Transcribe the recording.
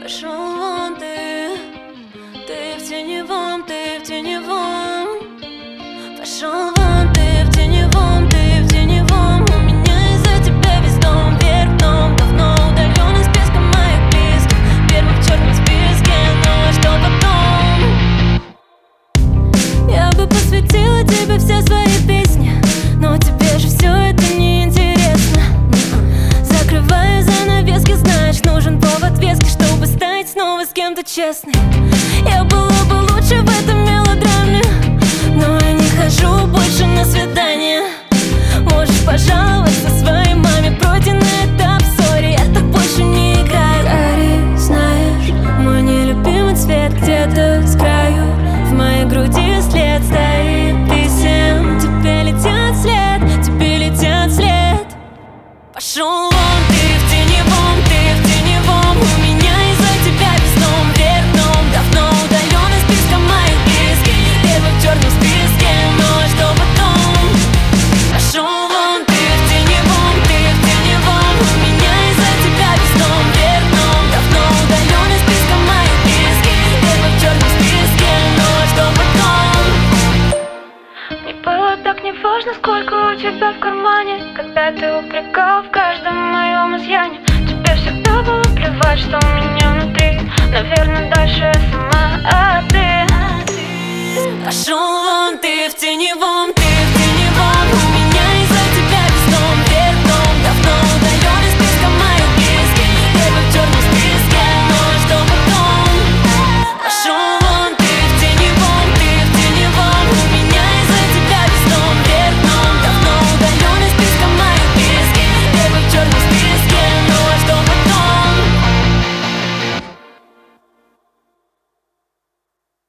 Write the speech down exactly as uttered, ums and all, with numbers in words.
Пошел вон ты, ты в теневом, ты в теневом. Пошел вон ты в теневом, ты в теневом. У меня из-за тебя весь дом вверх дном. Давно удален из списка моих близких, первый в черном списке, но что потом? Я бы посвятила тебе все свои песни, но тебе же все это не интересно. Закрываю занавески, знаешь, нужен повод веский, чтобы стать снова с кем-то честной. Я была бы лучше в этом мелодраме, но я не хожу больше на свидания. Можешь пожаловаться своей маме, пройденный этап, сори, я так больше не играю. Гори, знаешь, мой нелюбимый цвет где-то с краю. В моей груди след стоит писем, тебе летят вслед, тебе летят вслед. Пошел вон ты в теневом, ты в теневом. У меня из-за тебя весь дом вверх дном. Давно удален из списка моих близких, первый в черном списке, но что потом? Пошел вон ты в теневом, ты в теневом. У меня из-за тебя весь дом вверх дном. Давно удален из списка моих близких, первый в черном списке, но что потом? Мне было так не важно, сколько у тебя в кармане, когда ты упрекал в каждом моем изъяне. Тебе всегда было плевать, что у меня внутри. Наверное, дальше я сама, а ты Пошел вон ты в теневом, ты в